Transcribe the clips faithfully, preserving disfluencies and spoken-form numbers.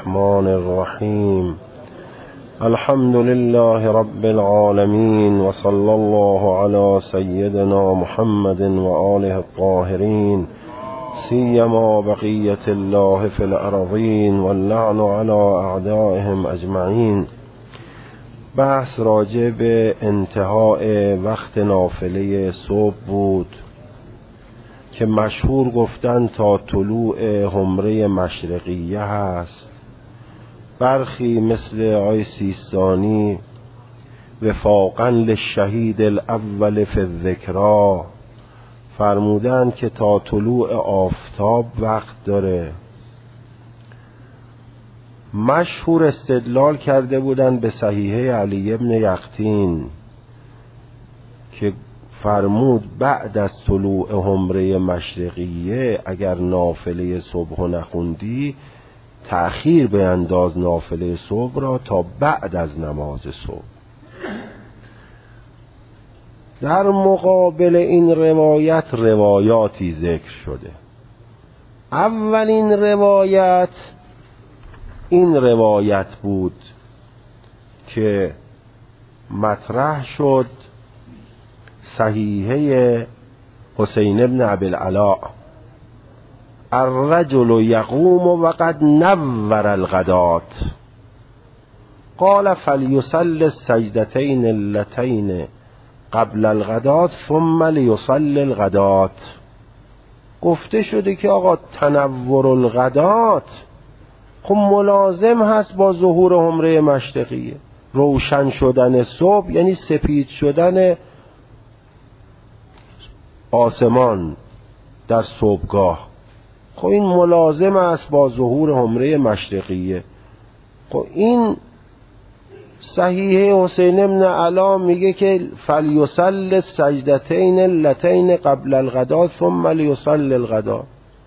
الرحمن الرحیم. الحمد لله رب العالمین و صلی الله علی سیدنا محمد و آله الطاهرین، سیما بقیة الله فی الارضین واللعن علی اعدائهم اجمعین. بحث راجع به انتهای وقت نافله صبح بود که مشهور گفتن تا طلوع حمره مشرقیه هست. برخی مثل آقای سیستانی وفاقا للشهید الاول فی الذکرا فرمودن که تا طلوع آفتاب وقت داره. مشهور استدلال کرده بودن به صحیحه علی ابن یقطین که فرمود بعد از طلوع حمره مشرقیه اگر نافله صبح نخوندی تأخیر به انداز نافله صبح را تا بعد از نماز صبح. در مقابل این روایت روایاتی ذکر شده. اولین روایت این روایت بود که مطرح شد، صحیحه حسین ابن ابی العلاء: الرجل یقوم وقد نور الغدات قال فلیصلی السجدتین اللتین قبل الغدات ثم لیصلی الغدات. گفته شده که آقا تنور الغدات خب ملازم هست با ظهور حمره مشرقیه. روشن شدن صبح یعنی سپید شدن آسمان در صبحگاه، خب این ملازم است با ظهور حمره مشرقیه. خب این صحیح حسین ابن علا میگه که فلیصلی السجدتین اللتین قبل الغداء ثم لیصلی الغداء.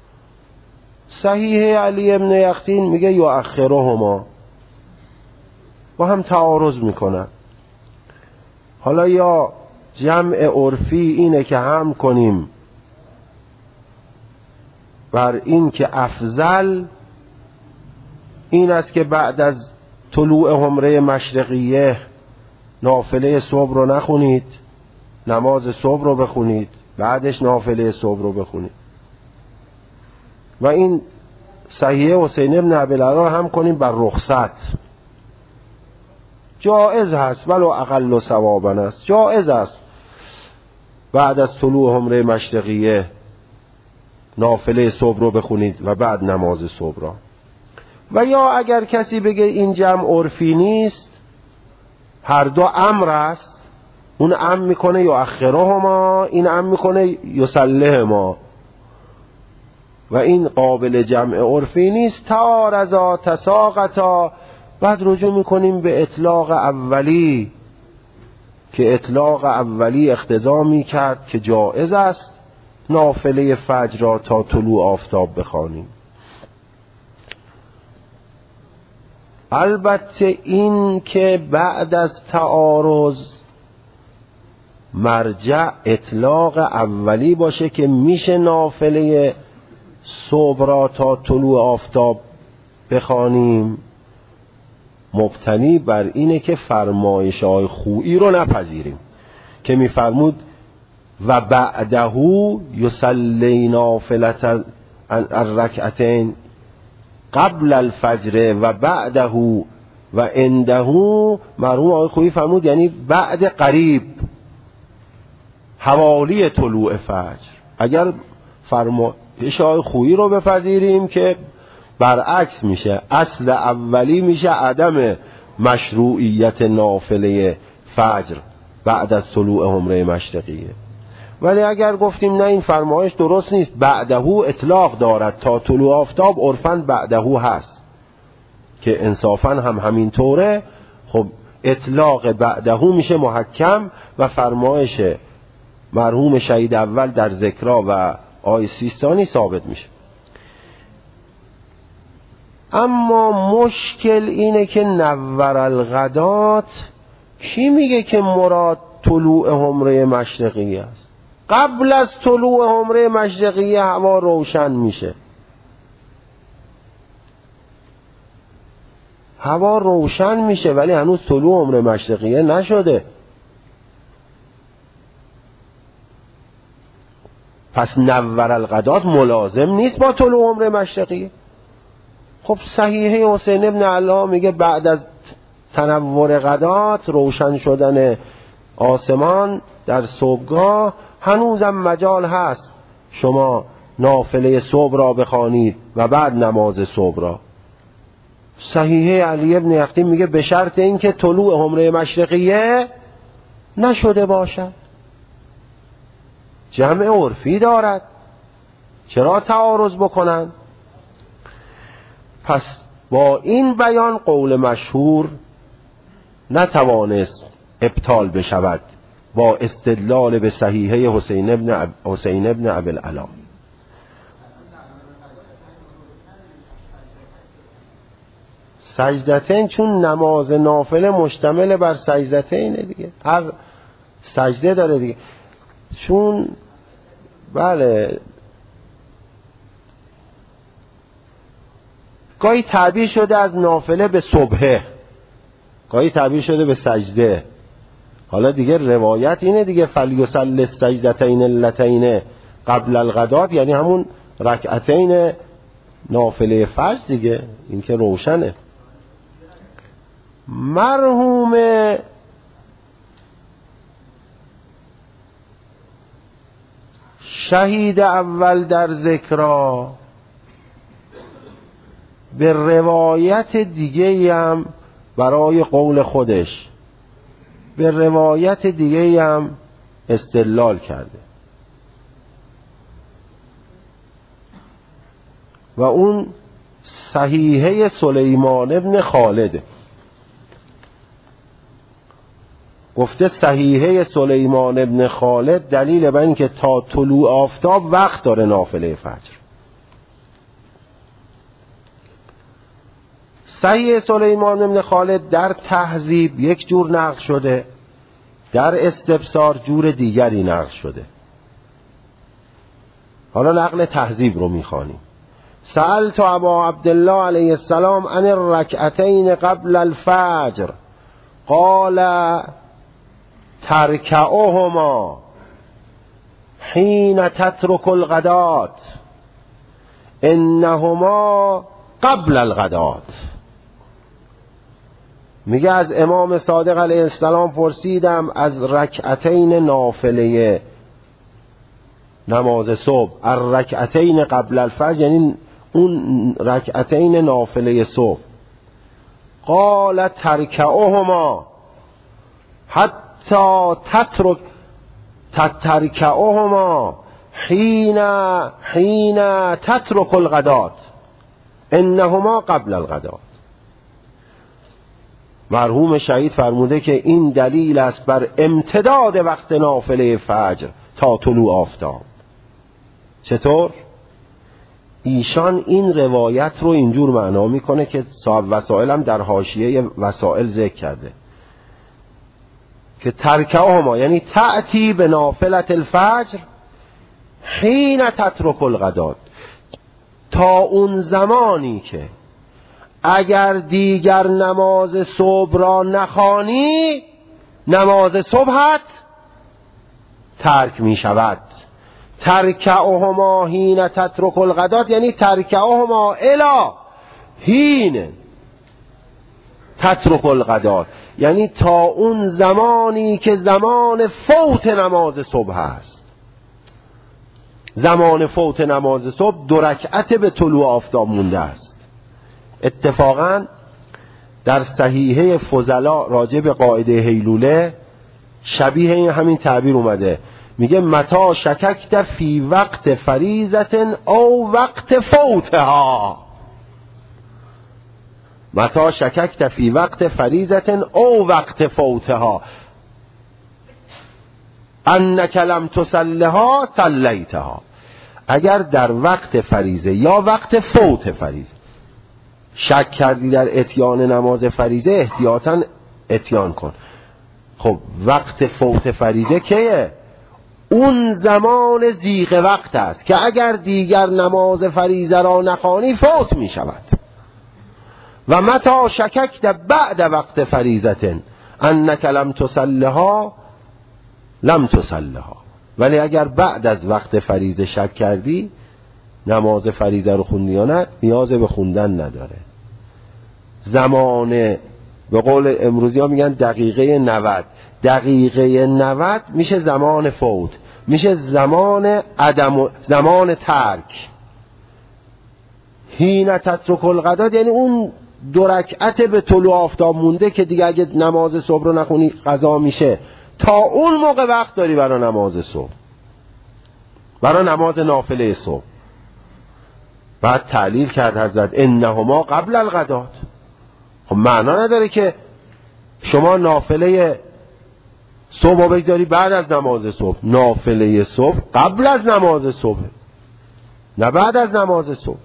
صحیح علی ابن یقطین میگه یؤخرهما، با هم تعارض میکنن. حالا یا جمع عرفی اینه که هم کنیم بر این که افضل این است که بعد از طلوع حمره مشرقیه نافله صبح رو نخونید، نماز صبح رو بخونید، بعدش نافله صبح رو بخونید. و این صحیح حسین ابن ابی العلاء هم کنیم بر رخصت. جائز هست ولو اقل ثوابا است، جائز است بعد از طلوع حمره مشرقیه نافله صبح رو بخونید و بعد نماز صبح را. و یا اگر کسی بگه این جمع عرفی نیست، هر دو امر است، اون امر میکنه یؤخرهما، این امر میکنه یصلیهما، و این قابل جمع عرفی نیست، تعارضا تساقطا، بعد رجوع میکنیم به اطلاق اولی که اطلاق اولی اقتضا میکرد که جائز است نافله فجر را تا طلوع آفتاب بخوانیم. البته این که بعد از تعارض مرجع اطلاق اولی باشه که میشه نافله صبح را تا طلوع آفتاب بخوانیم، مبتنی بر اینه که فرمایش های خویی رو نپذیریم که میفرمود و بعدهو یصلی نافلة الرکعتین قبل الفجر و بعدهو و عندهو. مرحوم آقای خویی فرمود یعنی بعد قریب، حوالی طلوع فجر. اگر فرمایش آقای خویی رو بپذیریم که برعکس میشه، اصل اولی میشه عدم مشروعیت نافله فجر بعد از طلوع حمره مشرقیه. ولی اگر گفتیم نه این فرمایش درست نیست، بعدهو اطلاق دارد تا طلوع آفتاب، عرفاً بعدهو هست که انصافاً هم همین طوره، خب اطلاق بعدهو میشه محکم و فرمایش مرحوم شهید اول در ذکرا و آقای سیستانی ثابت میشه. اما مشکل اینه که نور الغدات کی میگه که مراد طلوع حمره مشرقیه است؟ قبل از طلوع حمره مشرقیه هوا روشن میشه. هوا روشن میشه ولی هنوز طلوع عمر مشرقیه نشده. پس نور الغدات ملازم نیست با طلوع عمر مشرقیه. خب صحیحه حسین ابن علا میگه بعد از تنور غدات، روشن شدن آسمان در صبحگاه، هنوزم مجال هست شما نافله صبح را بخوانید و بعد نماز صبح را. صحیحه علی ابن یقطین میگه به شرط اینکه طلوع عمر مشرقیه نشده باشد. جمع عرفی دارد، چرا تعارض بکنن؟ پس با این بیان قول مشهور نتوانست ابطال بشود با استدلال به صحیحه حسین ابن حسین ابن ابی العلا. سجدتین چون نماز نافله مشتمل بر سجدتینه دیگه، هر سجده داره دیگه. چون بله گاهی تعبیر شده از نافله به صبحه، گاهی تعبیر شده به سجده. حالا دیگه روایت اینه دیگه فلیصلی السجدتین اللتین قبل الغدات، یعنی همون رکعتین نافله فجر دیگه، این که روشنه. مرحوم شهید اول در ذکرا به روایت دیگه هم برای قول خودش به روایت دیگه هم استدلال کرده و اون صحیحه سلیمان ابن خالد. گفته صحیحه سلیمان ابن خالد دلیل بر این که تا طلوع آفتاب وقت داره نافله فجر. صحیح سلیمان ابن خالد در تهذیب یک جور نقل شده، در استبصار جور دیگری نقل شده. حالا نقل تهذیب رو میخوانیم. سألت ابا عبدالله علیه السلام عن الرکعتین قبل الفجر قال ترکعهما حین تترک الغدات انهما قبل الغدات. میگه از امام صادق علیه السلام پرسیدم از رکعتین نافله نماز صبح، الرکعتین قبل الفجر یعنی اون رکعتین نافله صبح. قال ترکعهما حتی تترک تترکعهما حین حین تترک الغدات انهما قبل الغدات. مرحوم شهید فرموده که این دلیل است بر امتداد وقت نافله فجر تا طلوع آفتاب. چطور؟ ایشان این روایت رو اینجور معنا میکنه که صاحب وسائل هم در حاشیه وسائل ذکر کرده که ترکهما یعنی تأتی به نافلت الفجر حین تترک الغدات، تا اون زمانی که اگر دیگر نماز صبح را نخوانی نماز صبحت ترک می شود. ترکعهما حین تترک الغدات یعنی ترکعهما الی حین تترک الغدات، یعنی تا اون زمانی که زمان فوت نماز صبح است. زمان فوت نماز صبح دو رکعت به طلوع آفتاب مونده است. اتفاقا در صحیحه فضلا راجع به قاعده هیلوله شبیه این همین تعبیر اومده، میگه متا شککت فی وقت فریضت او وقت فوتها، متا شککت فی وقت فریضت او وقت فوتها انک لم تصلها صلیتها. اگر در وقت فریضه یا وقت فوت فریضه شک کردی در اتیان نماز فریضه، احتیاطاً اتیان کن. خب وقت فوت فریضه کیه؟ اون زمان زیغ وقت است که اگر دیگر نماز فریضه را نخوانی فوت می شود. و متا شککت بعد وقت فریضت انک لم تصلها لم تصلها. ولی اگر بعد از وقت فریضه شک کردی نماز فریضه رو خوندی یا نه، نیاز به خوندن نداره. زمان به قول امروزی ها میگن دقیقه نود، دقیقه نود میشه زمان فوت، میشه زمان عدم، زمان ترک. حین تترک الغدات یعنی اون دو رکعت به طلوع آفتاب مونده که دیگه اگه نماز صبح رو نخونی قضا میشه، تا اون موقع وقت داری برای نماز صبح، برای نماز نافله صبح. بعد تعلیل کرد حضرت انهما قبل الغدات. خب معنا نداره که شما نافله صبح رو بگذاری بعد از نماز صبح. نافله صبح قبل از نماز صبح، نه بعد از نماز صبح.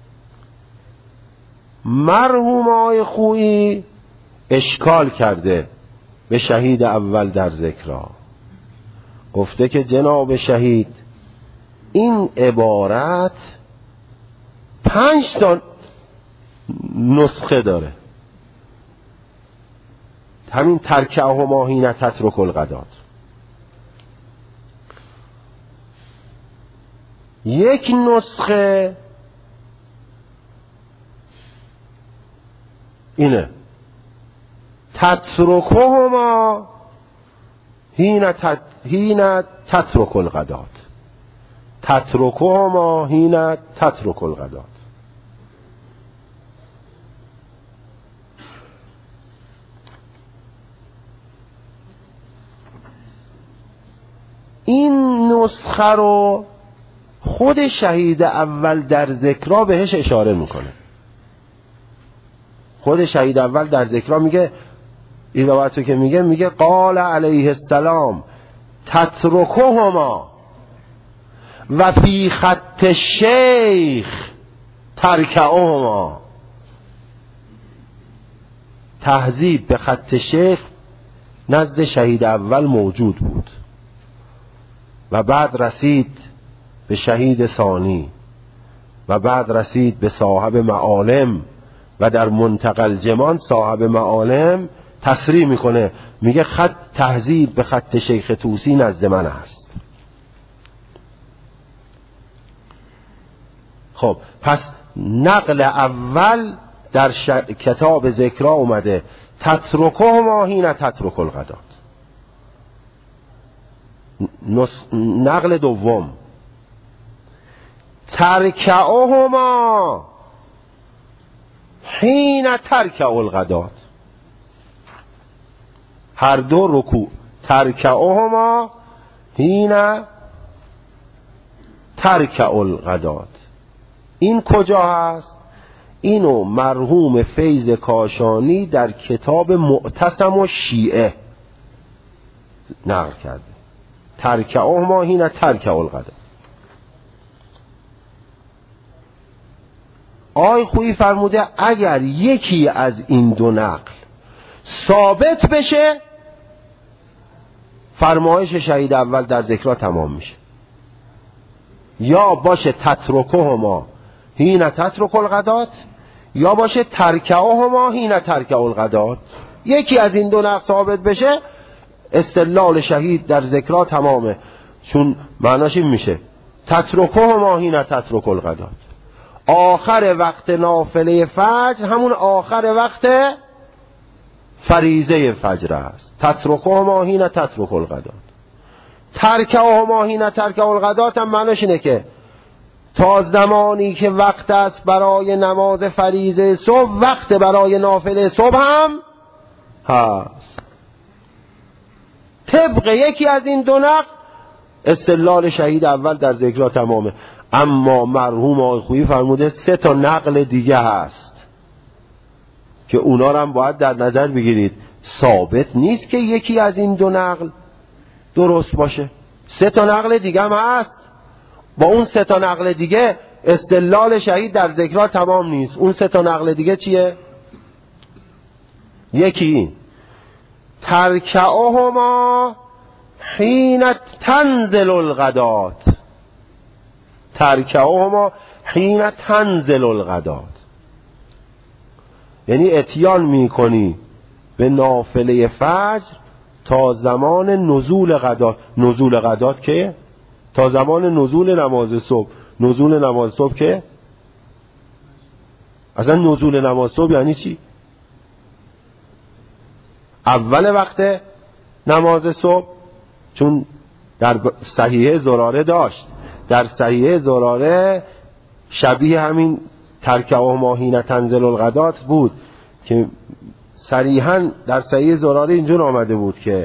مرحوم آقای خویی اشکال کرده به شهید اول در ذکرها، گفته که جناب شهید این عبارت پنج تا نسخه داره، همین ترکهما حین تترک الغدات. یک نسخه اینه تترکهما حین تت... حین تترک الغدات، تترکهما حین تترک الغدات. این نسخه رو خود شهید اول در ذکرها بهش اشاره میکنه. خود شهید اول در ذکرها میگه، این روایتو که میگه میگه قال علیه السلام تترکهما و فی خط شیخ ترکهما. تهذیب به خط شیخ نزد شهید اول موجود بود و بعد رسید به شهید ثانی و بعد رسید به صاحب معالم و در منتقى الجمان صاحب معالم تصریح میکنه، میگه خط تهذیب به خط شیخ طوسی نزد من است. خب پس نقل اول در ش... کتاب ذکرها اومده تترکهما حین تترک الغدات. نس... نقل دوم ترکهما حین ترک الغدات. هر دو رکوع ترکهما حین ترک الغدات. این کجا هست؟ اینو مرحوم فیض کاشانی در کتاب معتصم و شیعه نقل کرده، ترکهما حین ترک الغدات. آقای خویی فرموده اگر یکی از این دو نقل ثابت بشه فرمایش شهید اول در ذکرها تمام میشه، یا باشه تترکهما حین تترک الغدات یا باشه ترکهما حین ترک الغدات. یکی از این دو نقل ثابت بشه استدلال شهید در ذکرها تمامه، چون معناش این میشه تترکهما حین تترک الغدات. آخر وقت نافله فجر همون آخر وقت فریضه فجر است. تترکهما حین تترک الغدات. ترکهما حین ترک الغدات هم معناش اینه که تا زمانی که وقت است برای نماز فریضه صبح وقت برای نافله صبح هم هست. طبق یکی از این دو نقل استدلال شهید اول در ذکرها تمامه. اما مرحوم آقای خویی فرموده سه تا نقل دیگه هست که اونا رو هم باید در نظر بگیرید. ثابت نیست که یکی از این دو نقل درست باشه، سه تا نقل دیگه هم هست. با اون سه تا نقل دیگه استدلال شهید در ذکرها تمام نیست. اون سه تا نقل دیگه چیه؟ یکی ترکهما حین تنزل الغدات، ترکهما حین تنزل الغدات. یعنی اتیان میکنی به نافله فجر تا زمان نزول غدات. نزول غدات که تا زمان نزول نماز صبح. نزول نماز صبح که اصلا نزول نماز صبح یعنی چی؟ اول وقت نماز صبح، چون در صحیحه زراره داشت، در صحیحه زراره شبیه همین ترکه و ماهین تنزل الغدات بود که صریحاً در صحیحه زراره اینجور آمده بود که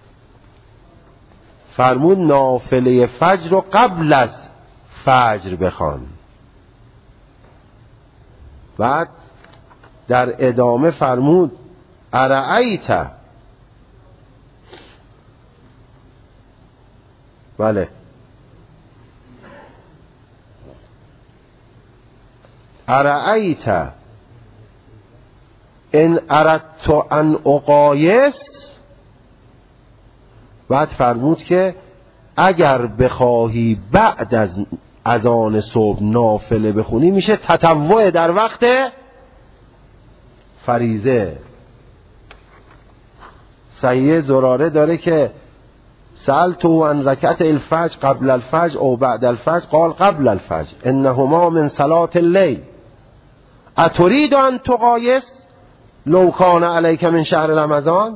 فرمود نافله فجر رو قبل از فجر بخوان. بعد در ادامه فرمود ارأیت، بله ارأیت ان اردت ان اقایس. بعد فرمود که اگر بخواهی بعد از اذان صبح نافله بخونی میشه تطوع در وقت فریضه. صحیح زراره داره که سألتو عن رکعت الفجر قبل الفجر او بعد الفجر قال قبل الفجر انهما من صلاة اللیل اتريد ان تقایس لو کان علیک من شهر رمضان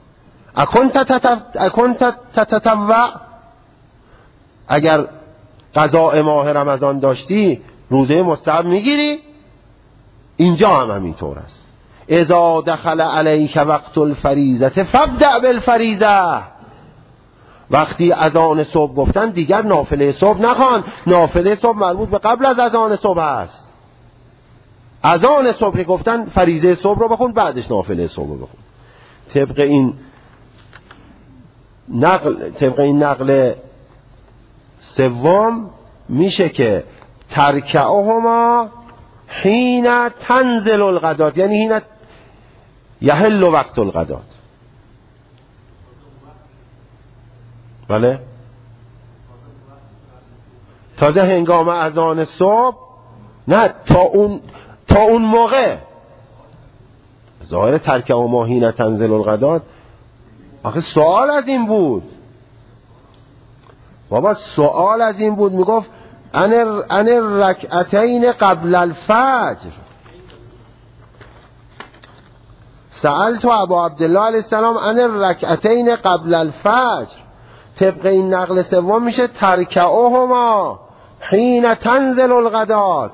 اکنت تتطوع. اگر قضاء ماه رمضان داشتی روزه مستحب میگیری؟ اینجا هم همینطور است. اذا دخل علیک وقت الفریضه فابدأ بالفریضه. وقتی اذان صبح گفتن دیگر نافله صبح نخوان. نافله صبح مربوط به قبل از اذان صبح است. اذان صبح گفتن فریضه صبح رو بخون، بعدش نافله صبح رو بخون. طبق این نقل طبق این نقل سوم میشه که ترکعهما حین تنزل الغدات، یعنی حین یحل وقت الغدات. بله تازه هنگام اذان صبح نه، تا اون تا اون موقع ظاهر ترکعهما حین تنزل الغدات. آخه سوال از این بود بابا، سوال از این بود میگفت ان رکعتین قبل الفجر. سألت ابا عبدالله علیه السلام ان رکعتین قبل الفجر. طبق این نقل سوم میشه ترکعهما حین تنزل الغدات.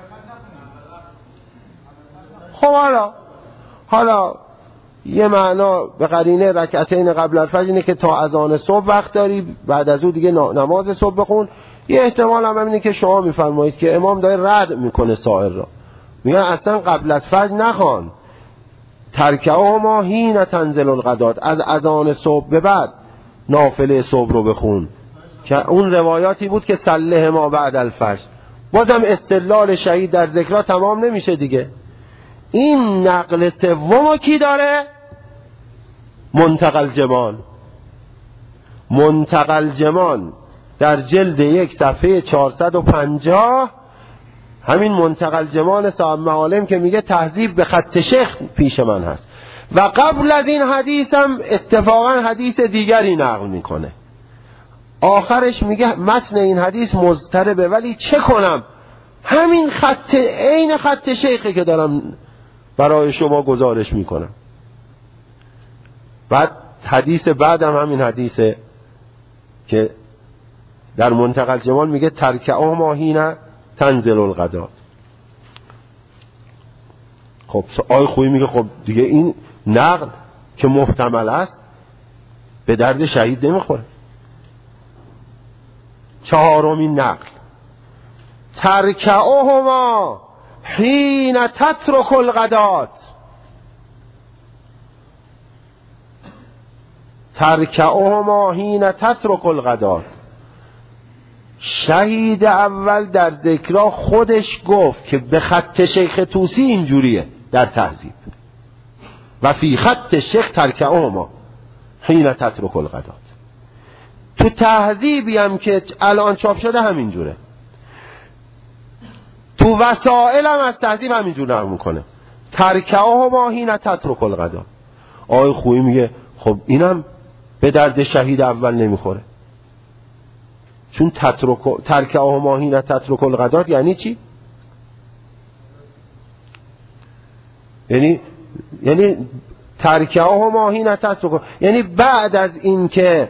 خب حالا حالا یه معنا به قرینه رکعتین قبل الفجر اینه که تا اذان صبح وقت داری، بعد از اون دیگه نماز صبح بخون. یه احتمال هم اینه که شما میفرمایید که امام داره رد میکنه سائر را، میگن اصلا قبل از فجر نخوان، ترکعهما حین تنزل الغدات، از اذان صبح به بعد نافله صبح رو بخون، که اون روایاتی بود که صله ما بعد الفجر. بازم استدلال شهید در ذکرها تمام نمیشه دیگه. این نقل سومو کی داره؟ منتقى الجمان. منتقى الجمان در جلد یک صفحه چهارصد و پنجاه، همین منتقى الجمان صاحب معالم که میگه تهذیب به خط شیخ پیش من هست. و قبل از این حدیث هم اتفاقا حدیث دیگری نقل میکنه. آخرش میگه متن این حدیث مضطربه، ولی چه کنم همین خط عین خط شیخه که دارم برای شما گزارش میکنم. بعد حدیث بعدم همین حدیثه که در منتقى الجمال میگه ترکعهما حین تنزل الغدات. خب آی خویی میگه خب دیگه این نقل که محتمل است به درد شهید نمیخوره. چهارمین نقل ترکعهما حین تترک الغدات. ترکعهما حین تترک الغدات. شهید اول در ذکرها خودش گفت که به خط شیخ طوسی اینجوریه در تهذیب، و فی خط شیخ ترکعهما حین تترک الغدات. تو تهذیبی هم که الان چاپ شده همینجوره، تو وسائل هم از تهذیب همینجور نقل میکنه ترکهما حین تترک الغدا. آقای خویی میگه خب اینم به درد شهید اول نمیخوره، چون تترک ترکهما حین تترک الغدا یعنی چی؟ یعنی یعنی ترکهما حین تترک، یعنی بعد از اینکه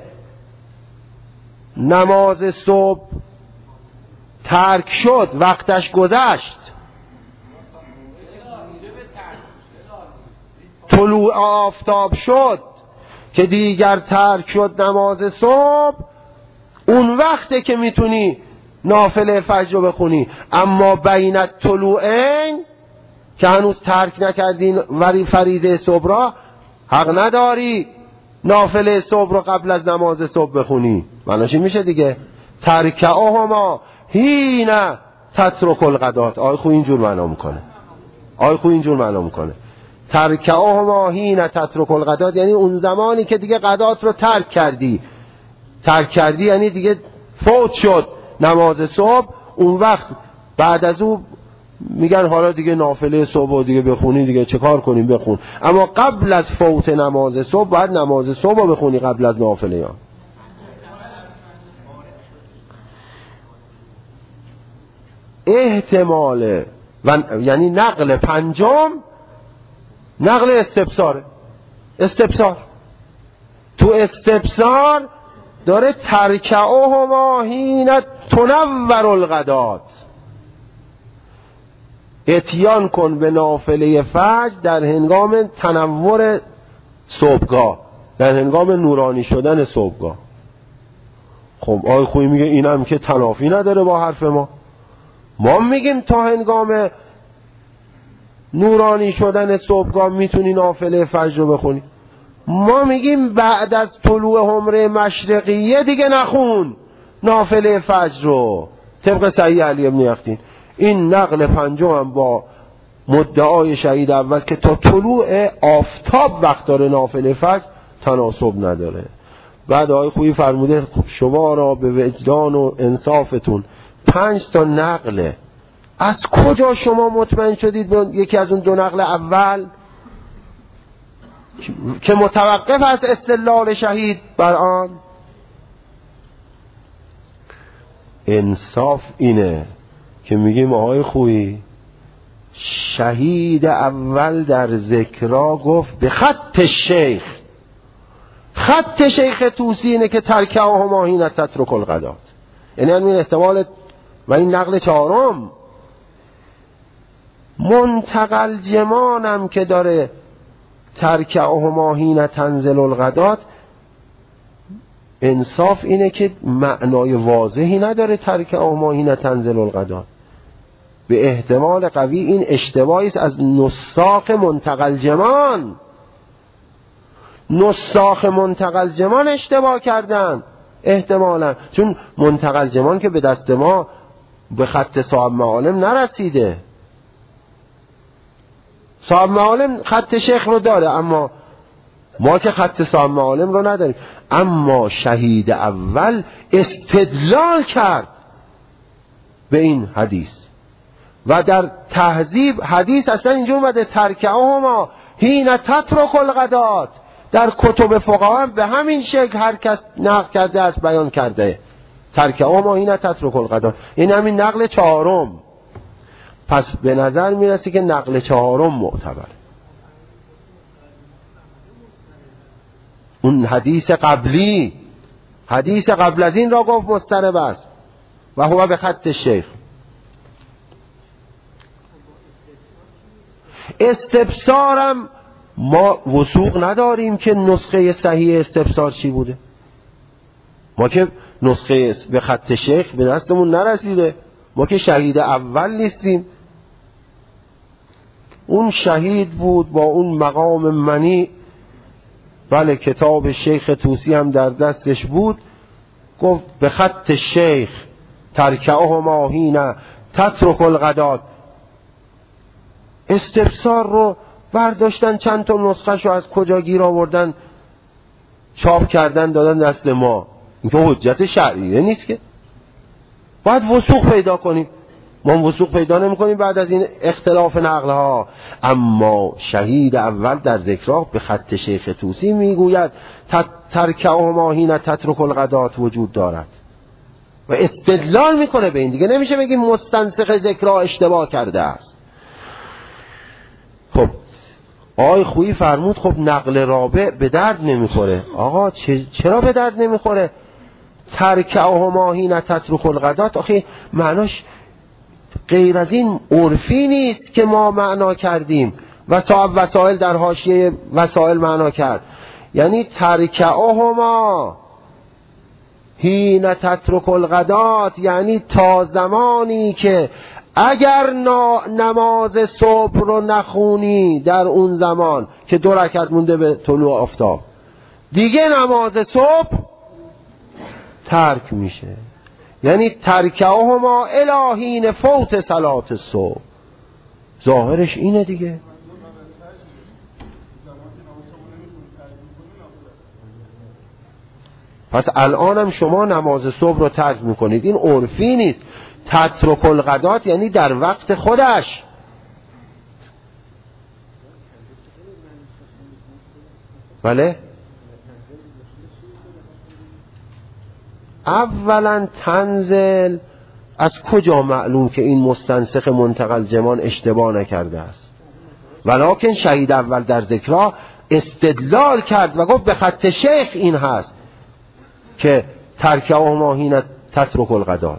نماز صبح ترک شد، وقتش گذشت، طلوع آفتاب شد که دیگر ترک شد نماز صبح، اون وقته که میتونی نافله فجر رو بخونی. اما بین الطلوعین که هنوز ترک نکردین ولی فریضه صبح را، حق نداری نافله صبح رو قبل از نماز صبح بخونی. معناش میشه دیگه ترکهما حین تترک الغدات. آقای خویی اینجور معنا میکنه، آقای خویی اینجور معنا میکنه ترکهما حین تترک الغدات، یعنی اون زمانی که دیگه غدات رو ترک کردی. ترک کردی یعنی دیگه فوت شد نماز صبح، اون وقت بعد از اون میگن حالا دیگه نافله صبح رو دیگه بخونی، دیگه چه کار کنیم بخون. اما قبل از فوت نماز صبح باید نماز صبح رو بخونی قبل از نافله ها. احتمال و یعنی نقل پنجم نقل استبصار. استبصار تو استبصار داره ترکعهما حین تنور الغدات، اتیان کن به نافله فجر در هنگام تنور صبحگاه، در هنگام نورانی شدن صبحگاه. خب آقای خویی میگه اینم که تنافی نداره با حرف ما. ما میگیم تا هنگام نورانی شدن صبحگاه میتونی نافله فجر رو بخونی. ما میگیم بعد از طلوع حمره مشرقیه دیگه نخون نافله فجر رو، طبق صحیح علی ابن یقطین. این نقل پنجم هم با مدعای شهید اول که تا طلوع آفتاب وقت داره نافله فجر تناسب نداره. بعد آقای خویی فرموده شما را به وجدان و انصافتون پنج تا نقله، از کجا شما مطمئن شدید به یکی از اون دو نقل اول که متوقف از استدلال شهید بر آن؟ انصاف اینه که میگیم آقای خویی شهید اول در ذکرا گفت به خط شیخ، خط شیخ طوسی اینه که ترکهما حین تترک الغدات، یعنی همین احتمال. و این نقل چهارم منتقل جمانم که داره ترکهما حین تنزل الغدات، انصاف اینه که معنای واضحی نداره ترکهما حین تنزل الغدات. به احتمال قوی این اشتباهی است از نساخ منتقل جمان. نساخ منتقل جمان اشتباه کردن احتمالا، چون منتقل جمان که به دست ما به خط صاحب معالم نرسیده. صاحب معالم خط شیخ رو داره اما ما که خط صاحب معالم رو نداریم. اما شهید اول استدلال کرد به این حدیث و در تهذیب حدیث اصلا اینجا اومده ترکهما حین تترک الغدات. در کتب فقها به همین شکل هر کس نقل کرده است بیان کرده ترکهما حین تترک الغدات. این همین نقل چهارم. پس به نظر میرسه که نقل چهارم معتبر. اون حدیث قبلی، حدیث قبل از این را گفت مستند است و هو به خط شیخ. استبصارم ما وثوق نداریم که نسخه صحیح استبصار چی بوده. ما که نسخه به خط شیخ به دستمون نرسیده، ما که شهید اول نیستیم. اون شهید بود با اون مقام منی. بله کتاب شیخ طوسی هم در دستش بود، گفت به خط شیخ ترکهما حین تترک الغدات. استبصار رو برداشتن چند تا نسخه شو از کجا گیر آوردن چاپ کردن دادن دست ما. این که حجت شرعیه نیست که، باید وثوق پیدا کنیم. ما وثوق پیدا نمی‌کنیم بعد از این اختلاف نقل‌ها. اما شهید اول در ذکرها به خط شیخ طوسی میگوید ترکهما حین تترک الغدات وجود دارد و استدلال میکنه به این. دیگه نمیشه بگیم مستنسخ ذکرها اشتباه کرده است. خب آقای خویی فرمود خب نقل رابع به درد نمیخوره. آقا چرا به درد نمیخوره؟ ترکهما حین تترک الغدات، آخه معناش غیر از این عرفی نیست که ما معنا کردیم و صاحب وسائل در حاشیه وسائل معنا کرد. یعنی ترکهما حین تترک الغدات یعنی تا زمانی که اگر نماز صبح رو نخونی در اون زمان که دو رکعت مونده به طلوع آفتاب، دیگه نماز صبح ترک میشه. یعنی ترکهما الی حین فوت صلات الصبح. ظاهرش اینه دیگه. پس الانم شما نماز صبح رو ترک میکنید، این عرفی نیست. تترک الغدات یعنی در وقت خودش. بله اولا تنزل از کجا معلوم که این مستنسخ منتقل زمان اشتباه نکرده است؟ ولکن شهید اول در ذکرها استدلال کرد و گفت به خط شیخ این هست که ترکهما حین تترک الغدات.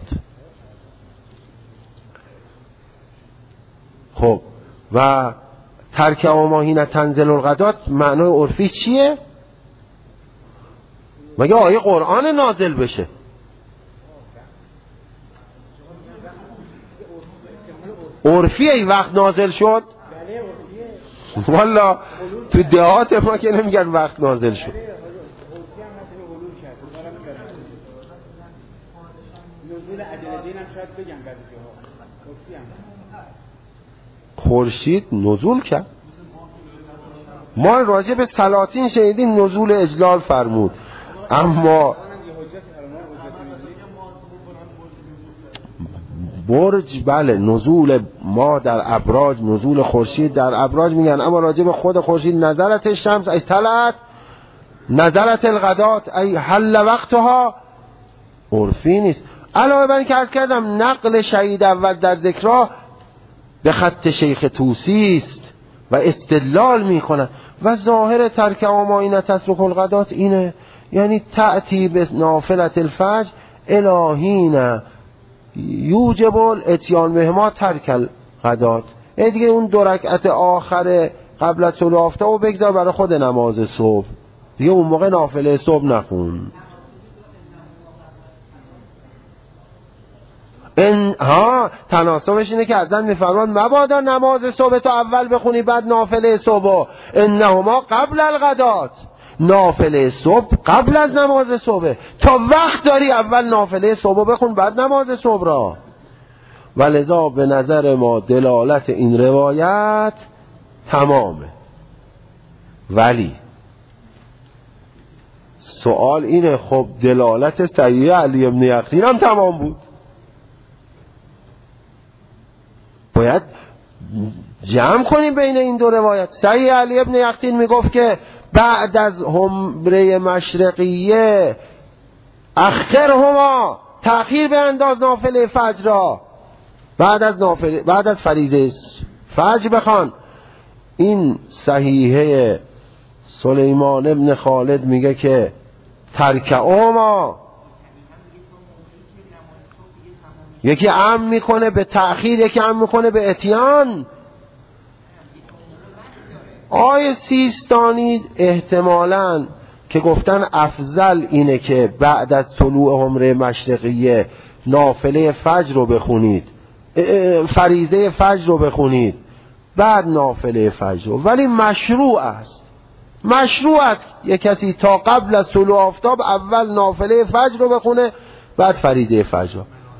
خب و ترکهما حین تنزل الغدات معنای عرفی چیه؟ مگه آیه قرآن نازل بشه؟ عرفیه این وقت نازل شد؟ والا تو دهات ما که نمیگن وقت نازل شد. خورشید نزول کرد. ما راجع به سلاطین شنیدیم نزول اجلال فرمود، اما برج بله نزول ما در ابراج، نزول خورشید در ابراج میگن، اما راجع به خود خورشید نظرت شمس ای طلعت نظرت الغدات ای حل وقتها عرفی نیست. علاوه بر این که عرض کردم نقل شهید اول در ذکرها به خط شیخ طوسی است و استدلال میکنه و ظاهر ترکهما حین تترک الغدات اینه، یعنی تأتی به نافلة الفجر الی حین یوجب الاتیان بهما ترک الغدات. این دیگه اون دو رکعت آخر قبل از طلوع آفتاب بگذار برای خود نماز صبح، دیگه اون موقع نافله صبح نخون. این ها تناسبش اینه که ازن میفرمان مبادا نماز صبح تو اول بخونی بعد نافله صبح. انهما قبل الغدات، نافله صبح قبل از نماز صبح. تا وقت داری اول نافله صبح بخون بعد نماز صبح را. ولذا به نظر ما دلالت این روایت تمامه. ولی سوال اینه خب دلالت صحیح علی بن یقطین هم تمام بود، باید جمع کنیم بین این دو روایت. صحیح علی بن یقطین میگفت که بعد از حمره مشرقیه اخرهما، تأخیر به انداز نافله فجر را، بعد از نافله بعد از فریضه فجر بخوان. این صحیحه سلیمان ابن خالد میگه که ترکهما، یکی عم میکنه به تأخیر، یکی عم میکنه به اتیان. آیه سیستانی احتمالاً که گفتن افضل اینه که بعد از طلوع حمره مشرقیه نافله فجر رو بخونید، فریضه فجر رو بخونید بعد نافله فجر رو، ولی مشروع است مشروع است یک کسی تا قبل از طلوع آفتاب اول نافله فجر رو بخونه بعد فریضه فجر رو.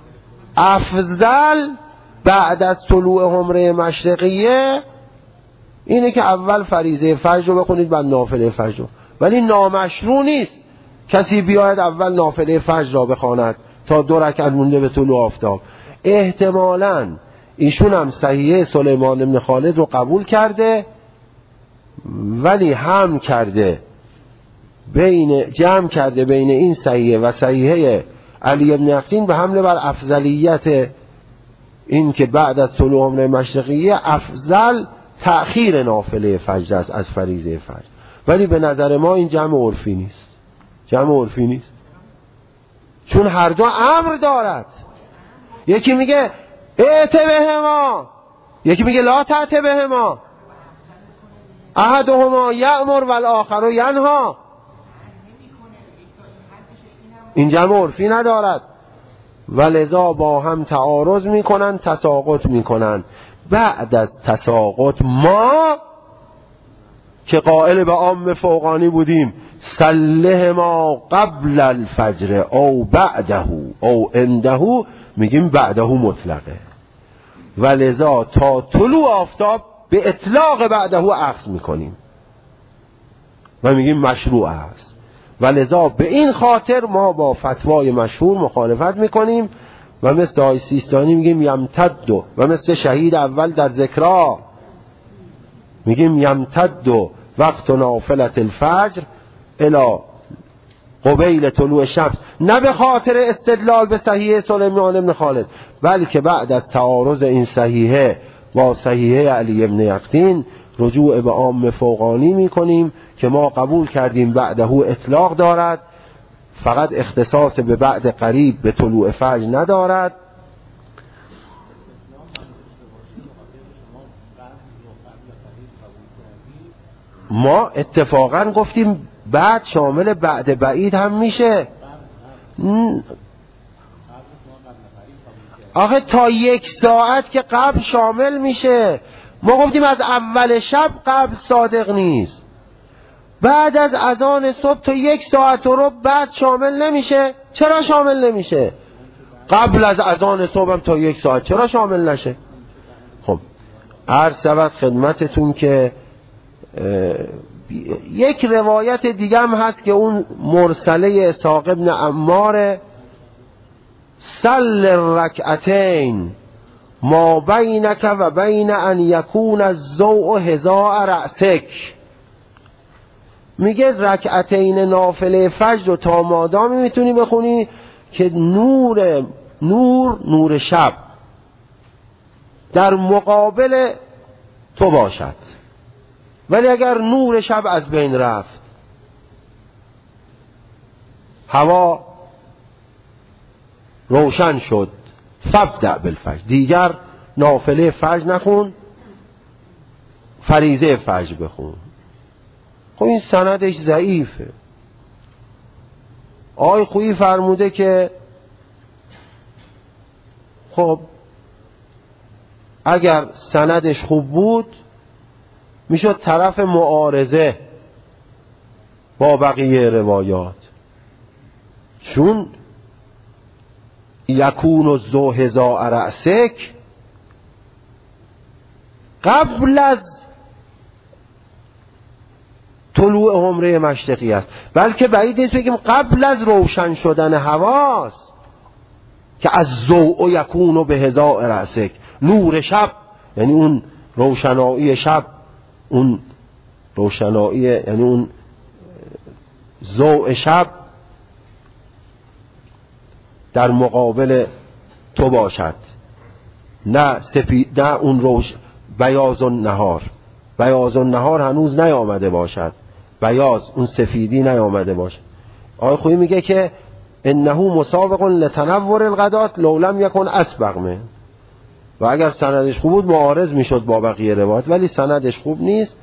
افضل بعد از طلوع حمره مشرقیه اینه که اول فریضه فجر رو بخونید بعد نافله فجر رو، ولی نامشروع نیست کسی بیاید اول نافله فجر را بخواند تا دو رکعت مونده به طلوع آفتاب. احتمالاً ایشون هم صحیحه سلیمان بن خالد رو قبول کرده ولی هم کرده بین جمع کرده بین این صحیحه و صحیحه علی بن یقطین به حمله بر افضلیت این که بعد از طلوع عمره مشرقیه افضل تأخیر نافله فجر است از فریضه فجر. ولی به نظر ما این جمع عرفی نیست، جمع عرفی نیست، چون هر دو امر دارد. یکی میگه ائت بهما، یکی میگه لا تأت بهما، احدهما یأمر والآخر ینها. این جمع عرفی ندارد و لذا با هم تعارض میکنن، تساقط میکنن. بعد از تساقط ما که قائل به عام فوقانی بودیم سله ما قبل الفجر او بعده او عنده، میگیم بعده مطلقه و لذا تا طلوع آفتاب به اطلاق بعده اخذ میکنیم و میگیم مشروع است. و لذا به این خاطر ما با فتوای مشهور مخالفت میکنیم و مثل آقای سیستانی میگیم یمتد و مثل شهید اول در ذکرا میگیم یمتد وقت نافلت الفجر الی قبیل طلوع شمس، نه به خاطر استدلال به صحیحه سلیمان بن خالد بلکه بعد از تعارض این صحیحه با صحیحه علی بن یقطین رجوع به عام فوقانی میکنیم که ما قبول کردیم بعده اطلاق دارد، فقط اختصاص به بعد قریب به طلوع فجر ندارد. ما اتفاقا گفتیم بعد شامل بعد بعید هم میشه. آخه تا یک ساعت که قبل شامل میشه. ما گفتیم از اول شب قبل صادق نیست، بعد از اذان صبح تا یک ساعت و ربع بعد شامل نمیشه. چرا شامل نمیشه؟ قبل از اذان صبح هم تا یک ساعت چرا شامل نشه؟ خب عرض شود خدمتتون که یک روایت دیگه هم هست که اون مرسله اسحاق ابن عمار سل رکعتین ما بینک و بین ان یکون الضوء هزاء رأسک، میگه رکعتین نافله فجر رو تا مادامی میتونی بخونی که نور نور نور شب در مقابل تو باشد. ولی اگر نور شب از بین رفت، هوا روشن شد، فابدأ بالفجر، دیگر نافله فجر نخون، فریضه فجر بخون. خب این سندش ضعیفه. آقای خویی فرموده که خب اگر سندش خوب بود میشد طرف معارضه با بقیه روایات، چون یکون الضوء هزاء رأسک قبل از طلوع عمره مشرقی است، بلکه بعید نیست بگیم قبل از روشن شدن هواست که از ضوء یکون به هزاء رأسک. نور شب یعنی اون روشنایی شب، اون روشنایی یعنی اون ضوء شب در مقابل تو باشد، نه سفید، نه اون روش بیاض النهار. بیاض النهار هنوز نیامده باشد، بیاض اون سفیدی نیامده باشد. آقای خویی میگه که انه مسابق لتنور الغدات لو لم یکن اسبق من، و اگر سندش خوب بود معارض میشد با بقیه روایات، ولی سندش خوب نیست.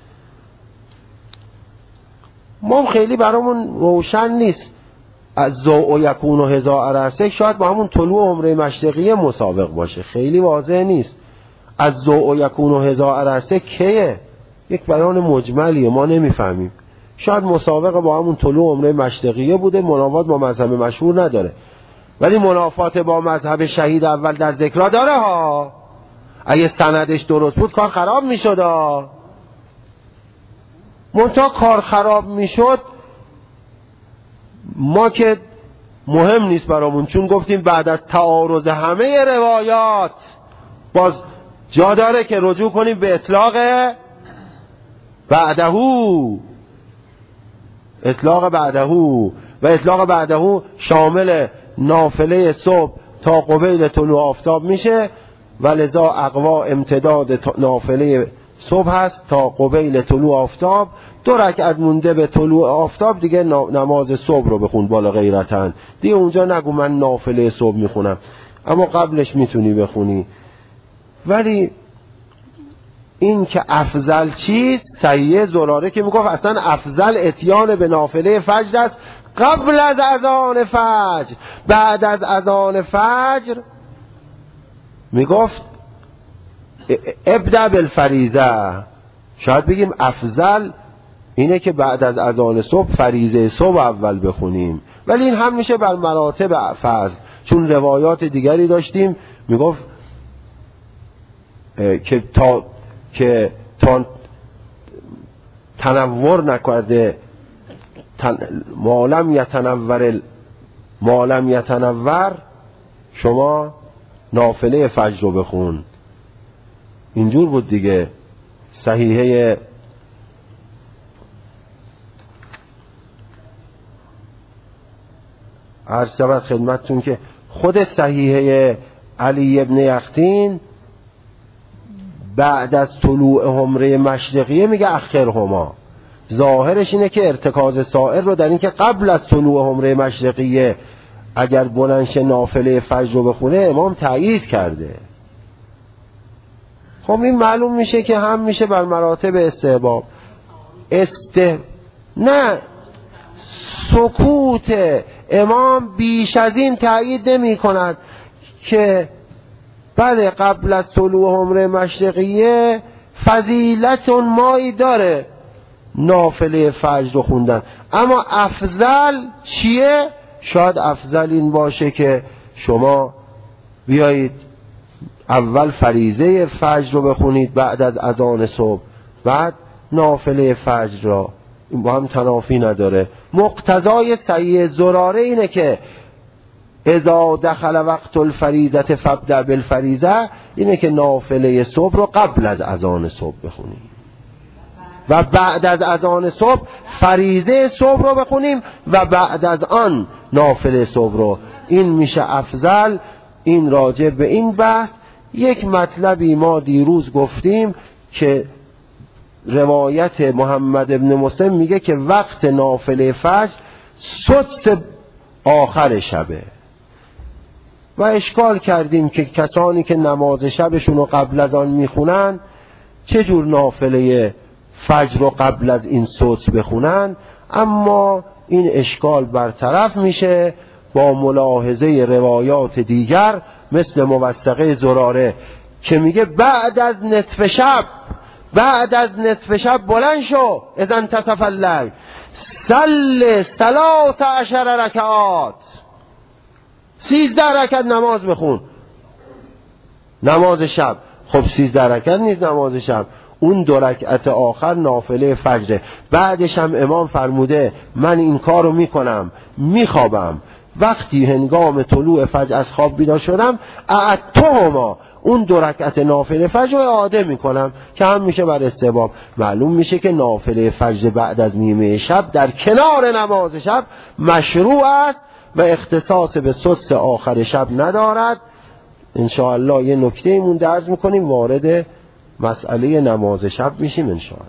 ما خیلی برامون روشن نیست از ضوء یکون و هزاء رأسک شاید با همون طلوع عمره مشرقیه مسابق باشه، خیلی واضح نیست. از ضوء یکون و هزاء رأسک کیه؟ یک بیان مجملیه، ما نمیفهمیم. شاید مسابقه با همون طلوع عمره مشرقیه بوده، منافات با مذهب مشهور نداره، ولی منافات با مذهب شهید اول در ذکرها داره ها. اگه سندش درست بود کار خراب میشد ها. منتها کار خراب میشد ما که مهم نیست برامون، چون گفتیم بعد از تعارض همه روایات باز جا داره که رجوع کنیم به اطلاق بعدهو. اطلاق بعدهو و اطلاق بعدهو شامل نافله صبح تا قبیل طلوع آفتاب میشه و لذا اقوا امتداد نافله صبح هست تا قبیل طلوع آفتاب. دو رکعت مونده به طلوع آفتاب دیگه نماز صبح رو بخون بالا غیرتن، دیگه اونجا نگو من نافله صبح میخونم، اما قبلش میتونی بخونی. ولی این که افضل چیست، صحیح زراره که میگفت اصلا افضل اتیان به نافله فجر است قبل از اذان فجر. بعد از اذان فجر میگفت ابدأ بالفریضه. شاید بگیم افضل اینه که بعد از اذان صبح فریضه صبح اول بخونیم، ولی این هم میشه بر مراتب فضل، چون روایات دیگری داشتیم میگفت که تا که تا تنور نکرده تن... مالم یتنور مالم یتنور شما نافله فجر رو بخون. اینجور بود دیگه. صحیحه عرض شود خدمتتون که خود صحیحه علی ابن یختین بعد از طلوع حمره مشرقیه میگه اخرهما. ظاهرش اینه که ارتکاز سائر رو در این که قبل از طلوع حمره مشرقیه اگر بلندش نافله فجر رو بخونه امام تایید کرده. خب این معلوم میشه که هم میشه بر مراتب استحباب استه نه سکوت امام بیش از این تایید نمی کند که بله قبل از طلوع حمره مشرقیه فضیلت اون مایی داره نافله فجر رو خوندن، اما افضل چیه؟ شاید افضل این باشه که شما بیایید اول فریضه فجر رو بخونید بعد از اذان صبح، بعد نافله فجر را. این با هم تنافی نداره. مقتضای صحیح زراره اینه که اذا دخل وقت الفریضه فابدأ بالفریضه، اینه که نافله صبح رو قبل از اذان صبح بخونیم و بعد از اذان صبح فریضه صبح رو بخونیم و بعد از آن نافله صبح رو. این میشه افضل. این راجع به این بحث. یک مطلبی ما دیروز گفتیم که روایت محمد ابن مسلم میگه که وقت نافله فجر سدس آخر شبه و اشکال کردیم که کسانی که نماز شبشون رو قبل از آن میخونن چه جور نافله فجر رو قبل از این سدس بخونن. اما این اشکال برطرف میشه با ملاحظه روایات دیگر مثل موثقه زراره که میگه بعد از نصف شب بعد از نصف شب بلند شو اذا انتصف اللیل صل ثلاث عشر رکعات، سیزده رکعت نماز بخون. نماز شب خب سیزده رکعت نیست نماز شب، اون دو رکعت آخر نافله فجره. بعدش هم امام فرموده من این کار رو میکنم میخوابم، وقتی هنگام طلوع فجر از خواب بیدار شدم اعدتهما، اون دو رکعت نافله فجر رو اعاده میکنم که هم میشه بر استحباب. معلوم میشه که نافله فجر بعد از نیمه شب در کنار نماز شب مشروع است و اختصاص به سدس آخر شب ندارد. انشاءالله یه نکته ایمون درز میکنیم، وارد مسئله نماز شب میشیم انشاءالله.